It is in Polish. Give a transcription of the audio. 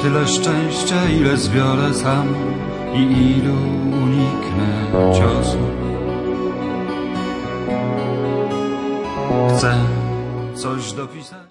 tyle szczęścia, ile zbiorę sam i ilu uniknę ciosu. Chcę coś dopisać.